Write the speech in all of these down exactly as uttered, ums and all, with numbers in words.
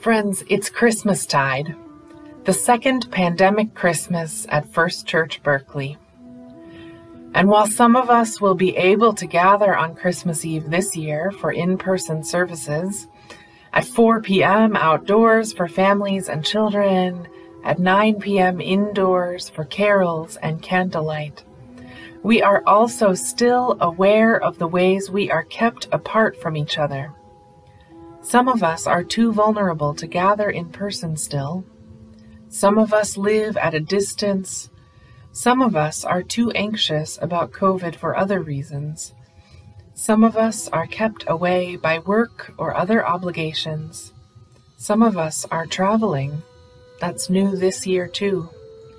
Friends, it's Christmastide, the second pandemic Christmas at First Church Berkeley. And while some of us will be able to gather on Christmas Eve this year for in-person services, at four p.m. outdoors for families and children, at nine p.m. indoors for carols and candlelight, we are also still aware of the ways we are kept apart from each other. Some of us are too vulnerable to gather in person still. Some of us live at a distance. Some of us are too anxious about COVID for other reasons. Some of us are kept away by work or other obligations. Some of us are traveling. That's new this year too.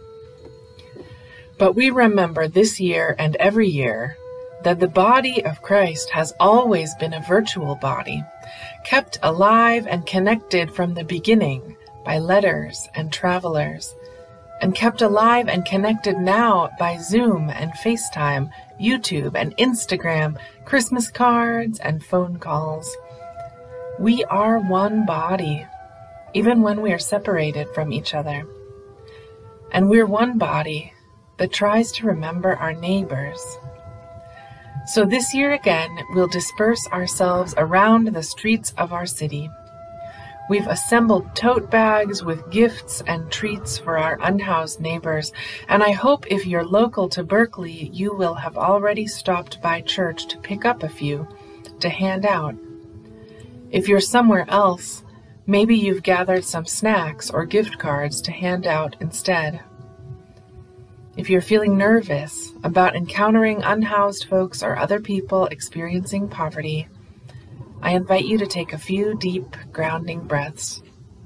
But we remember this year and every year that the body of Christ has always been a virtual body, kept alive and connected from the beginning by letters and travelers, and kept alive and connected now by Zoom and FaceTime, YouTube and Instagram, Christmas cards and phone calls. We are one body, even when we are separated from each other. And we're one body that tries to remember our neighbors. So this year again, we'll disperse ourselves around the streets of our city. We've assembled tote bags with gifts and treats for our unhoused neighbors, and I hope if you're local to Berkeley, you will have already stopped by church to pick up a few to hand out. If you're somewhere else, maybe you've gathered some snacks or gift cards to hand out instead. If you're feeling nervous about encountering unhoused folks or other people experiencing poverty, I invite you to take a few deep, grounding breaths.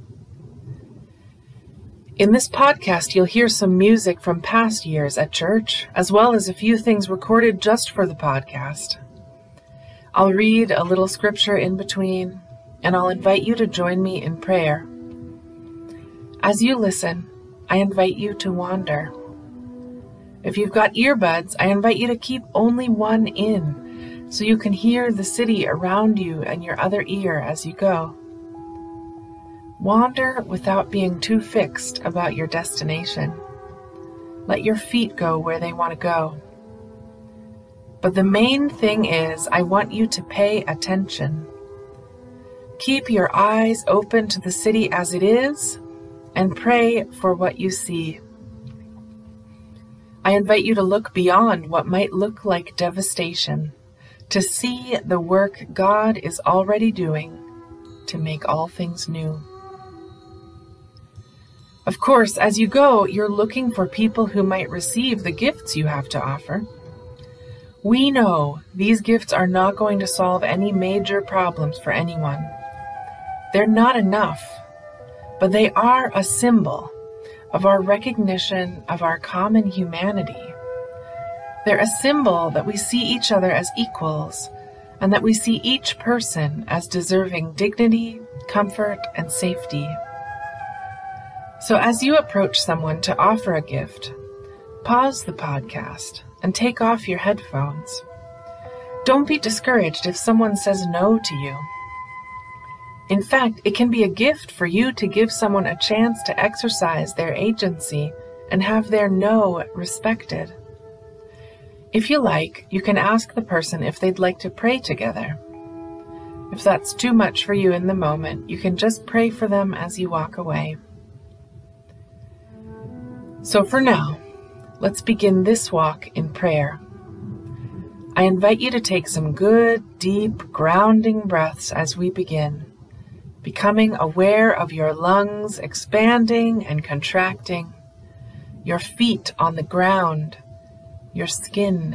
In this podcast, you'll hear some music from past years at church, as well as a few things recorded just for the podcast. I'll read a little scripture in between, and I'll invite you to join me in prayer. As you listen, I invite you to wander. If you've got earbuds, I invite you to keep only one in, so you can hear the city around you and your other ear as you go. Wander without being too fixed about your destination. Let your feet go where they want to go. But the main thing is, I want you to pay attention. Keep your eyes open to the city as it is, and pray for what you see. I invite you to look beyond what might look like devastation, to see the work God is already doing to make all things new. Of course, as you go, you're looking for people who might receive the gifts you have to offer. We know these gifts are not going to solve any major problems for anyone. They're not enough, but they are a symbol of our recognition of our common humanity. They're a symbol that we see each other as equals, and that we see each person as deserving dignity, comfort, and safety. So as you approach someone to offer a gift, pause the podcast and take off your headphones. Don't be discouraged if someone says no to you. In fact, it can be a gift for you to give someone a chance to exercise their agency and have their no respected. If you like, you can ask the person if they'd like to pray together. If that's too much for you in the moment, you can just pray for them as you walk away. So for now, let's begin this walk in prayer. I invite you to take some good, deep, grounding breaths as we begin, becoming aware of your lungs expanding and contracting, your feet on the ground, your skin.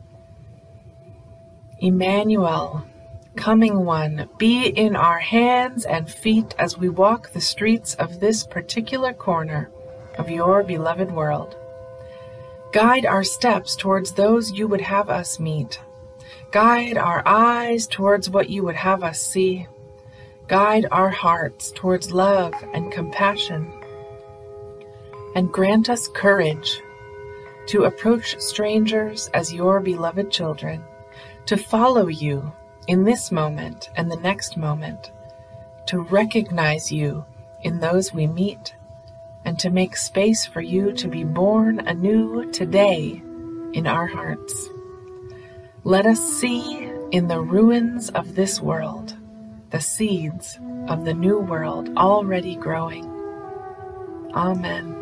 Emmanuel, coming one, be in our hands and feet as we walk the streets of this particular corner of your beloved world. Guide our steps towards those you would have us meet. Guide our eyes towards what you would have us see. Guide our hearts towards love and compassion. And grant us courage to approach strangers as your beloved children, to follow you in this moment and the next moment, to recognize you in those we meet, and to make space for you to be born anew today in our hearts. Let us see in the ruins of this world the seeds of the new world already growing. Amen.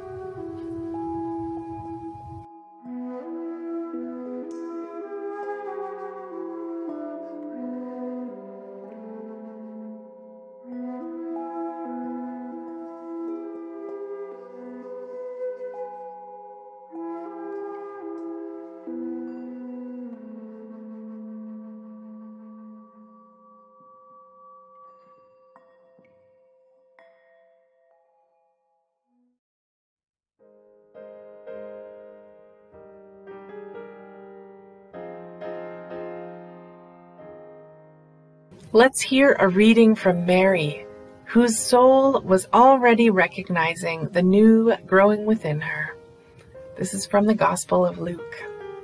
Let's hear a reading from Mary, whose soul was already recognizing the new growing within her. This is from the Gospel of Luke.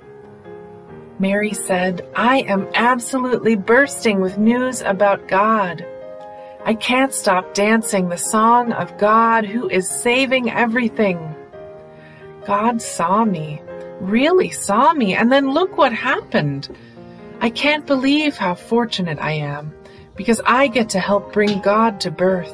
Mary said, "I am absolutely bursting with news about God. I can't stop dancing the song of God who is saving everything. God saw me, really saw me, and then look what happened. I can't believe how fortunate I am, because I get to help bring God to birth.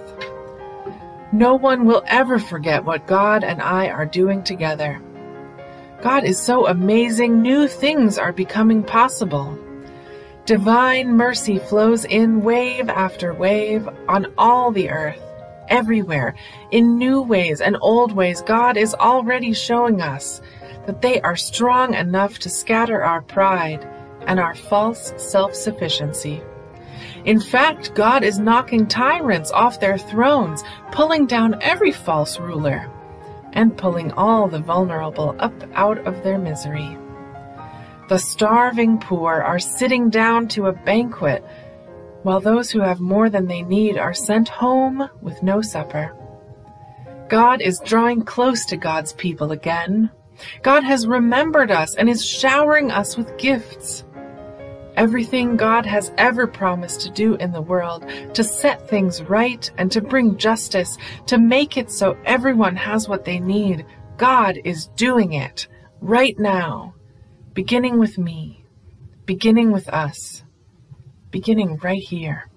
No one will ever forget what God and I are doing together. God is so amazing, new things are becoming possible. Divine mercy flows in wave after wave on all the earth, everywhere, in new ways and old ways. God is already showing us that they are strong enough to scatter our pride and our false self-sufficiency. In fact, God is knocking tyrants off their thrones, pulling down every false ruler, and pulling all the vulnerable up out of their misery. The starving poor are sitting down to a banquet, while those who have more than they need are sent home with no supper. God is drawing close to God's people again. God has remembered us and is showering us with gifts. Everything God has ever promised to do in the world, to set things right and to bring justice, to make it so everyone has what they need, God is doing it right now, beginning with me, beginning with us, beginning right here.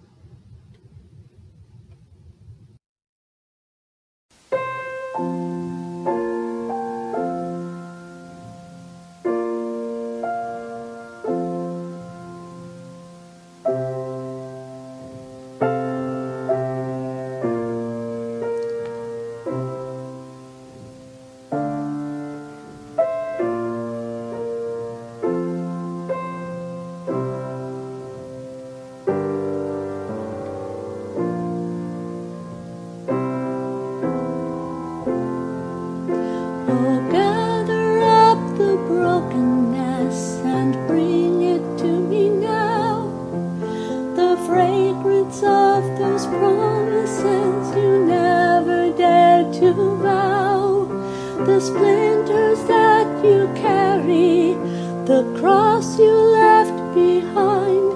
The splinters that you carry, the cross you left behind,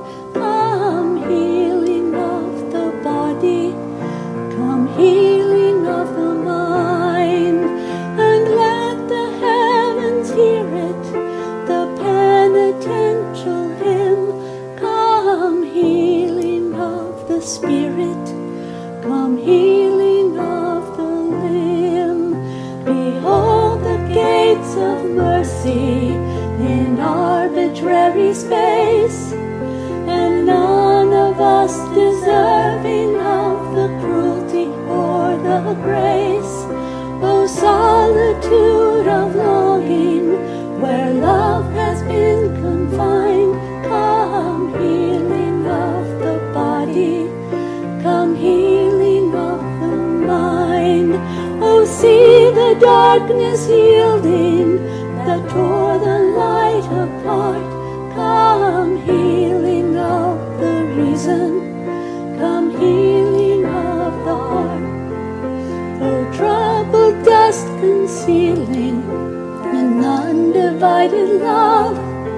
come healing of the body, come healing of the mind, and let the heavens hear it, the penitential hymn, come healing of the spirit, come healing of the limb. Behold the gates of mercy in arbitrary space, and none of us deserving of the cruelty or the grace. O solitude of longing, where love has been confined, come healing of the body, come healing of the mind. Oh, see the darkness yielding that tore the light apart, come healing of the reason, come healing of the heart. Oh, troubled dust concealing an undivided love,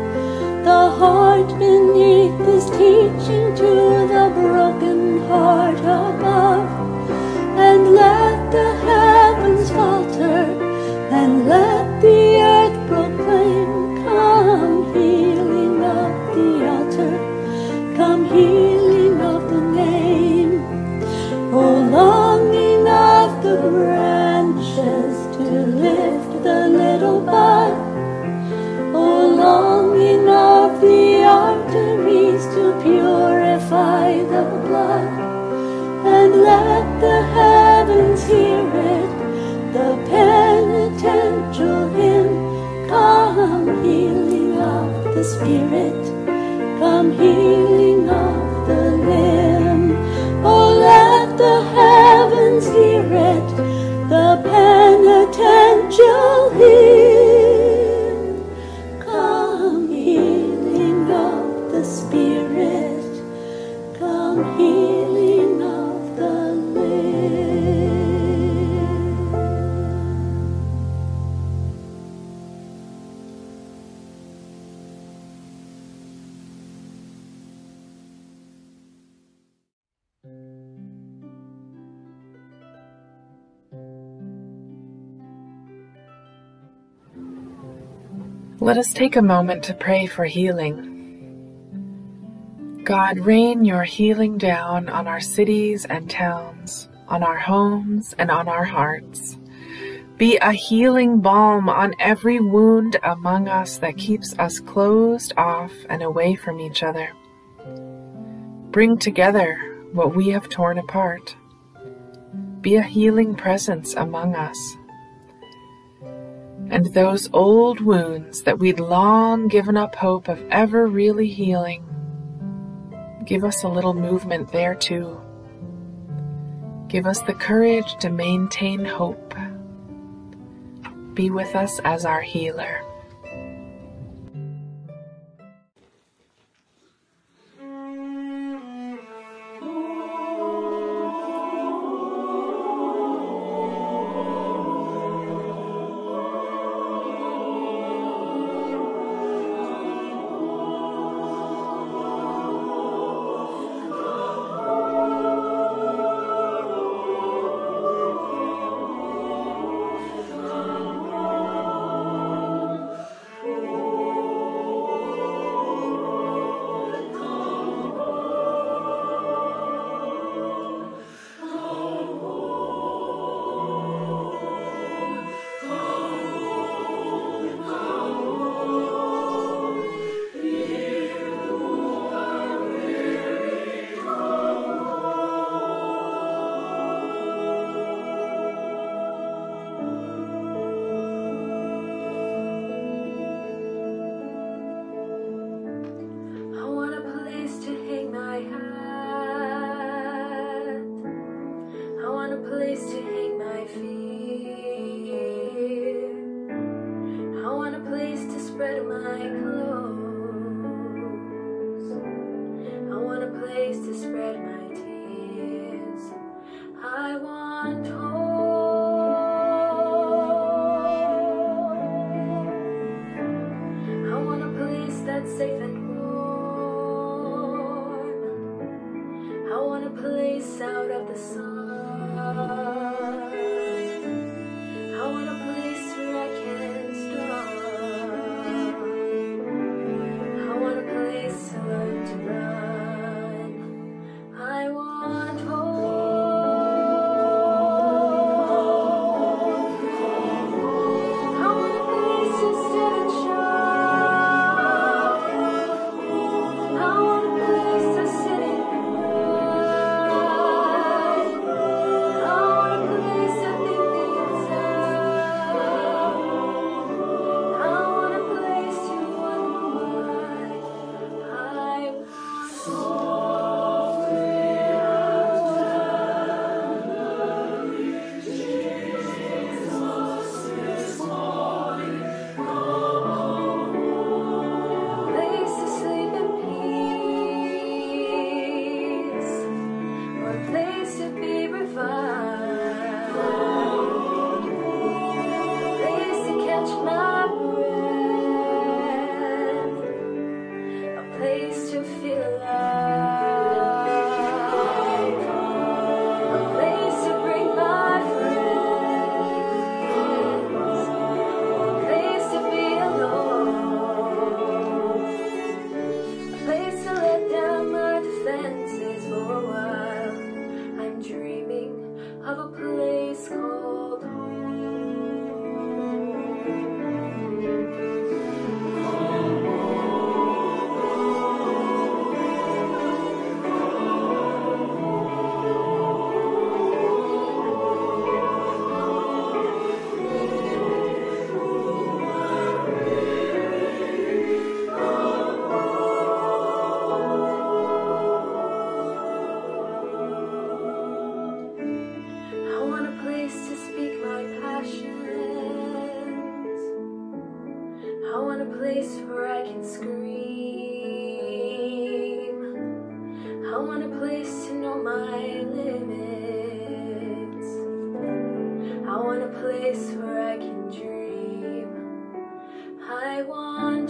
the heart beneath is teaching to the broken heart above, and let the heavens falter, and let the earth proclaim. Come, healing of the altar, come, healing of the name. Oh, longing of the branches to lift the little bud. Oh, longing of the arteries to purify the blood. And let the heavens hear it, the penitential hymn. Come, healing of the spirit, come, healing of the limb. Oh, let the heavens hear it, the penitential hymn. Come, healing of the spirit, come, healing of the limb. Let us take a moment to pray for healing. God, rain your healing down on our cities and towns, on our homes and on our hearts. Be a healing balm on every wound among us that keeps us closed off and away from each other. Bring together what we have torn apart. Be a healing presence among us. And those old wounds that we'd long given up hope of ever really healing, give us a little movement there too. Give us the courage to maintain hope. Be with us as our healer. I want a place where I can scream. I want a place to know my limits. I want a place where I can dream. I want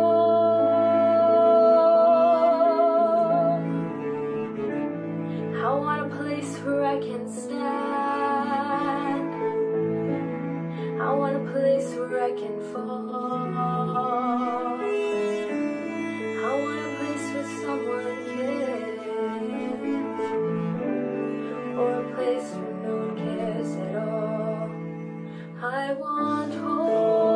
home. I want a place where I can stand. I want a place where I can fall. I want a place where someone cares, or a place where no one cares at all. I want home.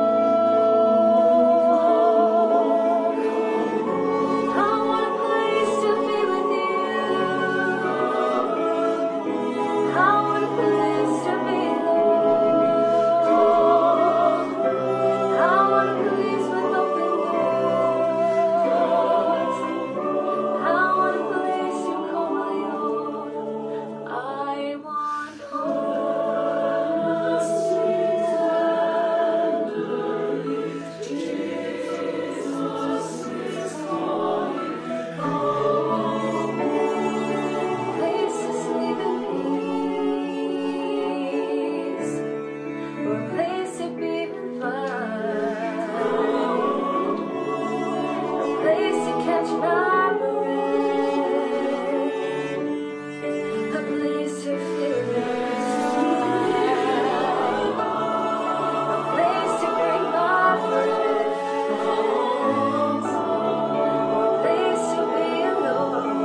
I want a place to be with you. I want a place to be alone. I want a place with open doors. I want a place you call my own. I want home. Place to sleep in peace, or a place to be refined, a place to catch my breath, a place to feel inside, a place to bring my friends, or a place to be alone,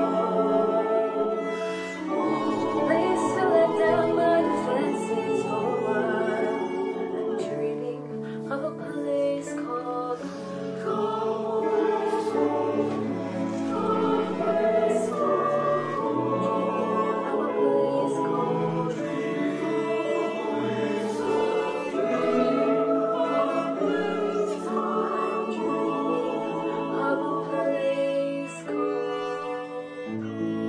a place to let down my defenses for a while. I'm dreaming of a place called home. Dreaming of a place called I'm dreaming of a place called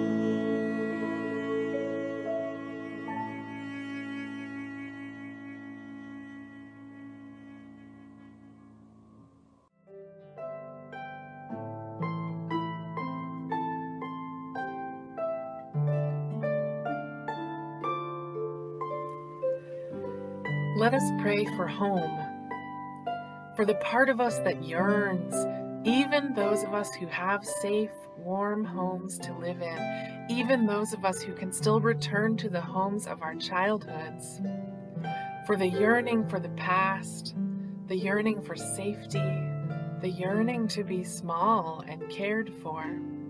Let us pray for home, for the part of us that yearns, even those of us who have safe, warm homes to live in, even those of us who can still return to the homes of our childhoods, for the yearning for the past, the yearning for safety, the yearning to be small and cared for.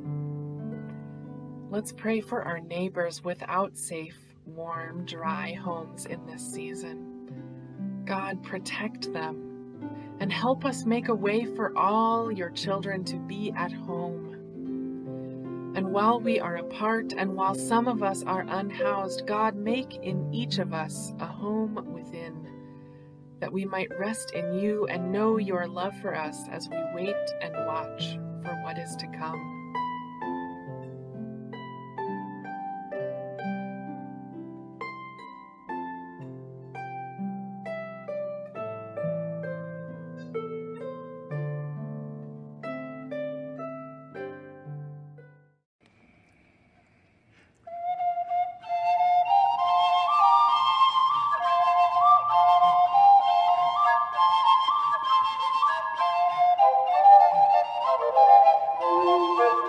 Let's pray for our neighbors without safe, warm, dry homes in this season. God, protect them and help us make a way for all your children to be at home. And while we are apart and while some of us are unhoused, God, make in each of us a home within, that we might rest in you and know your love for us as we wait and watch for what is to come. Thank you.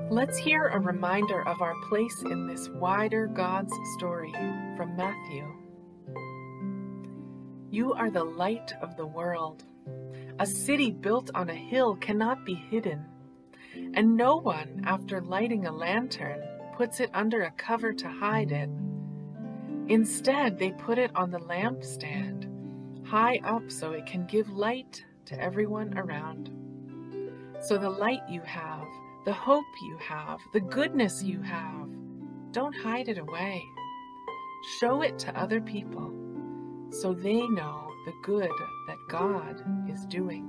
Let's hear a reminder of our place in this wider God's story from Matthew. You are the light of the world. A city built on a hill cannot be hidden, and no one, after lighting a lantern, puts it under a cover to hide it. Instead, they put it on the lampstand, high up so it can give light to everyone around. So the light you have, the hope you have, the goodness you have, don't hide it away. Show it to other people so they know the good that God is doing.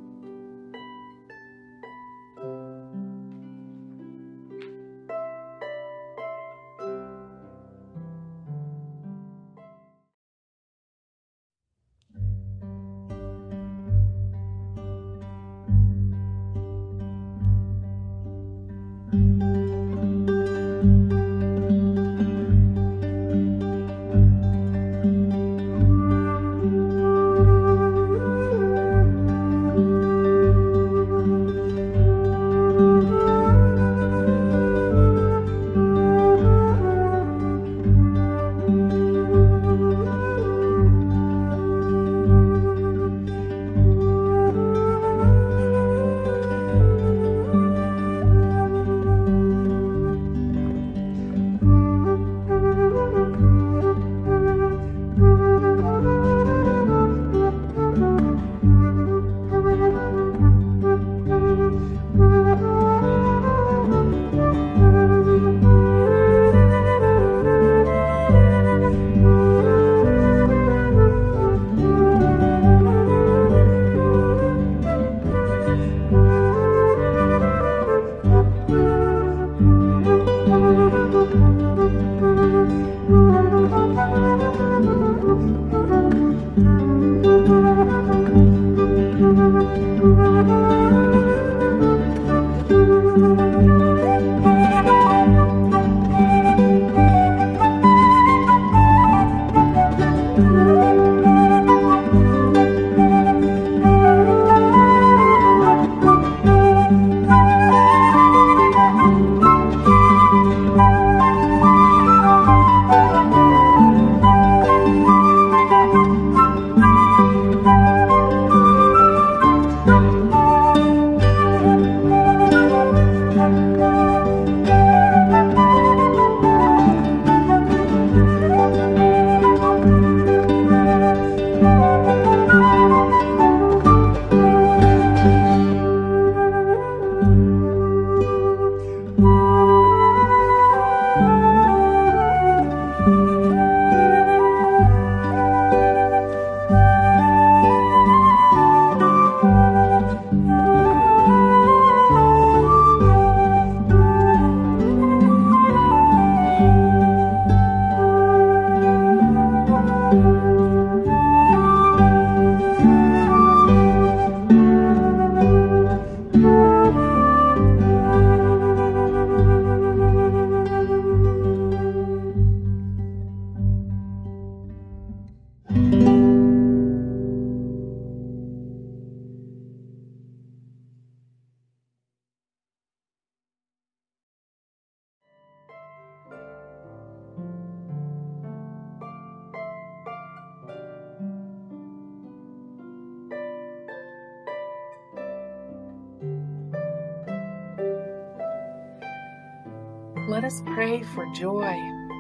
Let us pray for joy.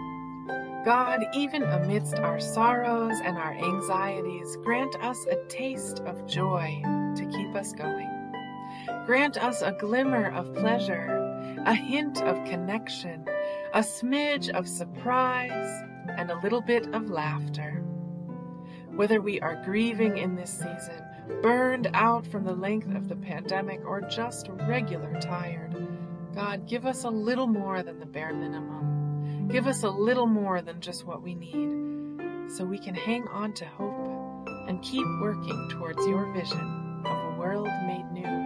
God, even amidst our sorrows and our anxieties, grant us a taste of joy to keep us going. Grant us a glimmer of pleasure, a hint of connection, a smidge of surprise, and a little bit of laughter. Whether we are grieving in this season, burned out from the length of the pandemic, or just regular tired, God, give us a little more than the bare minimum. Give us a little more than just what we need, so we can hang on to hope and keep working towards your vision of a world made new.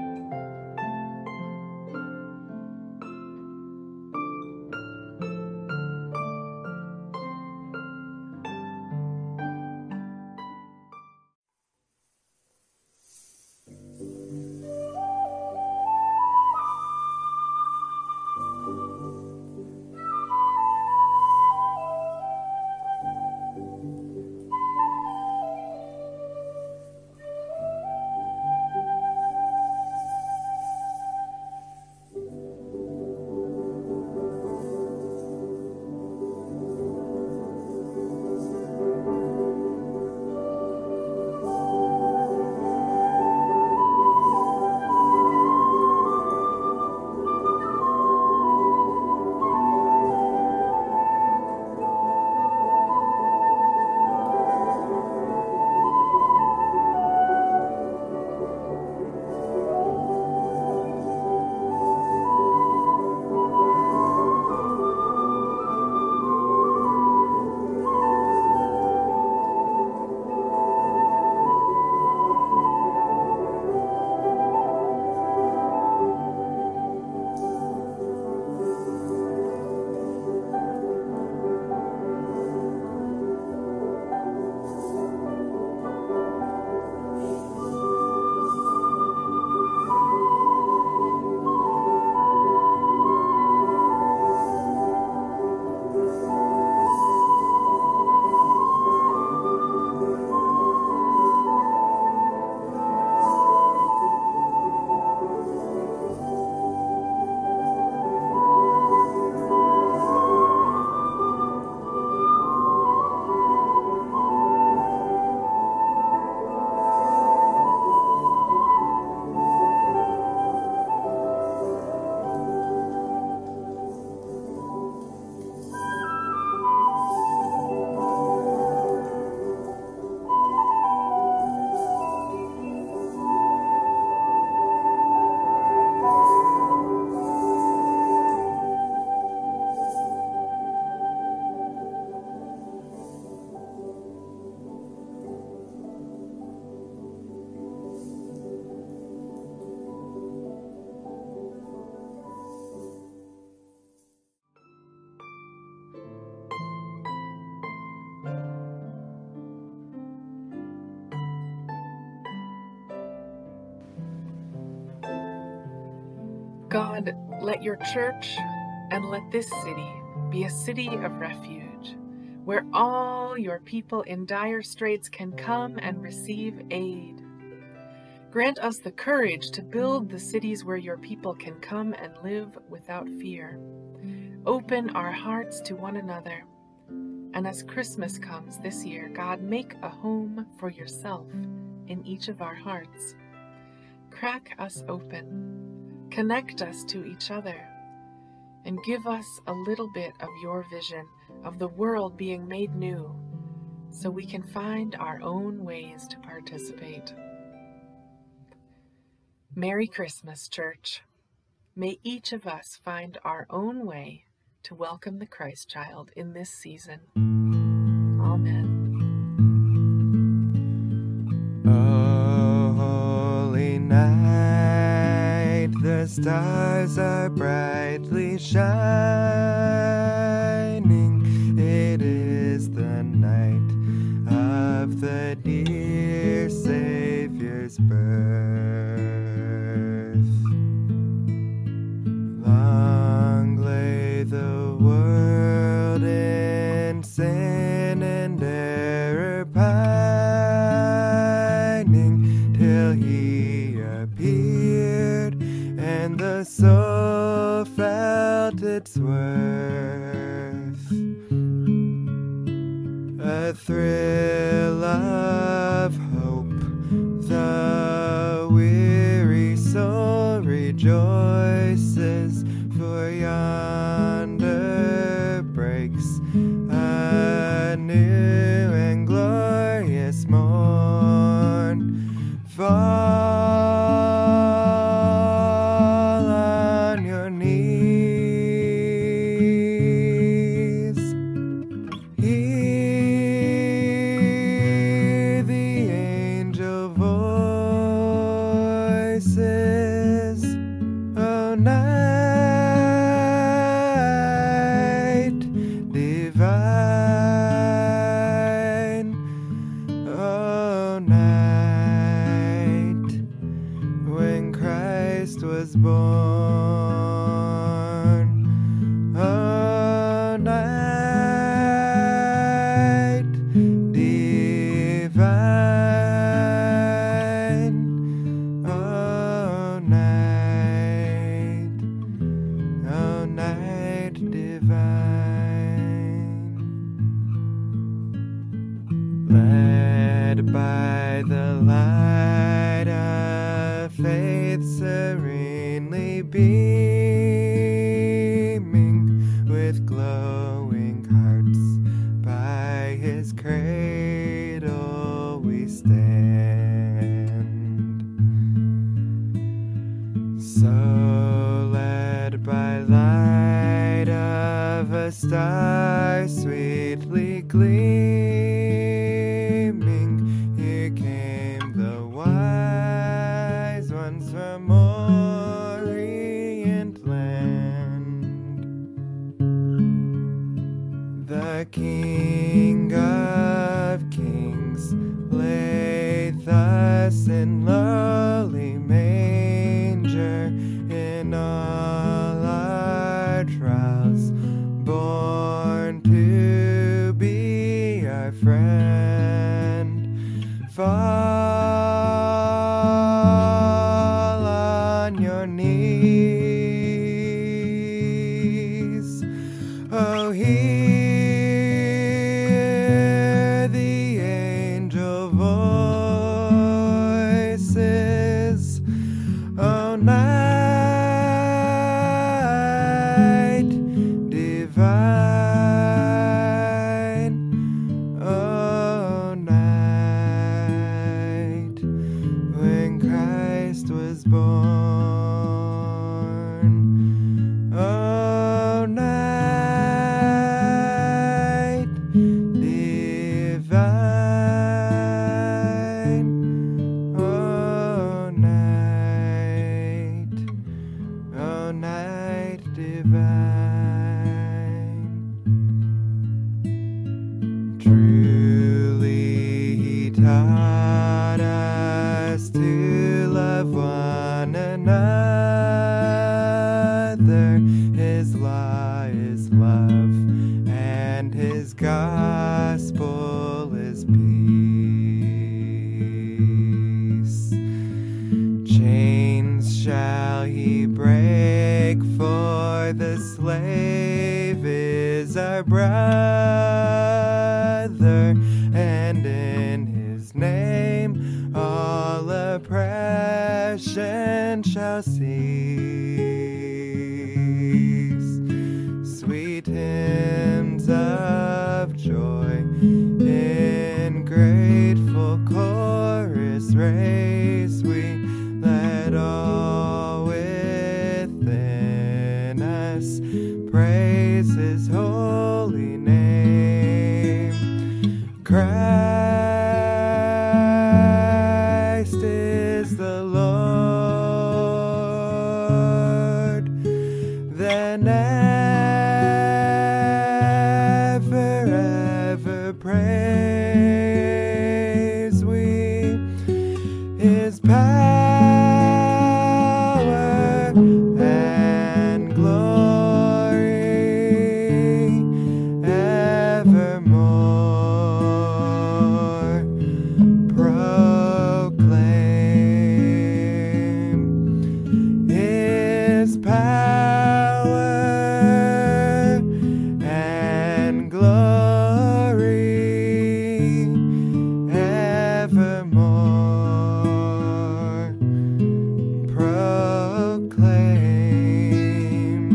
God, let your church and let this city be a city of refuge, where all your people in dire straits can come and receive aid. Grant us the courage to build the cities where your people can come and live without fear. Open our hearts to one another. And as Christmas comes this year, God, make a home for yourself in each of our hearts. Crack us open, connect us to each other, and give us a little bit of your vision of the world being made new, so we can find our own ways to participate. Merry Christmas, Church. May each of us find our own way to welcome the Christ child in this season. Amen. Oh, holy night, the stars are brightly shining. It is the night of the dear Savior's birth. Long lay the world in sin and error pining, till he appeared and the soul felt its worth. A thrill of hope, the weary soul rejoices, for yonder breaks a new and glorious morn. Fall on your knees. Hear the angel voices. Oh, night divine. Oh, night when Christ was born. Oh, night divine. Oh, night. Oh, night divine. Led by the light of faith, serenely beaming, with glowing hearts by his cradle we stand. So led by light of a star sweetly gleaming, here came the wise ones from Orient land. The King of Kings lay thus in lowly manger, in all our trials born to be our friend. Fall on your knees. Oh, hear the angel voices. grave is our brother, and in his name all oppression shall cease. Sweet hymns of joy in grateful chorus raise we, let all within us praise his holy name. Christ is the Lord, then ever, ever praise we his power and glory evermore proclaim. His power and glory evermore proclaim.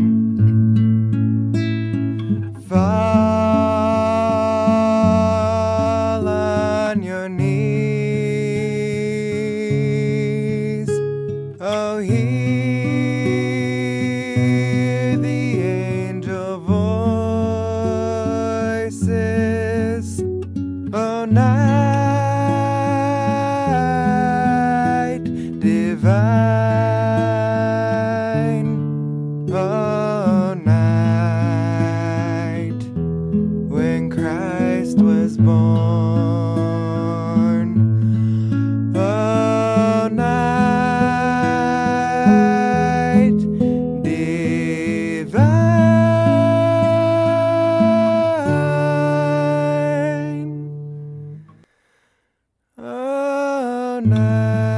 Fall on your knees, oh, hear the angel voices, oh, night divine, oh, night when Christ was born, oh, night divine, oh, night.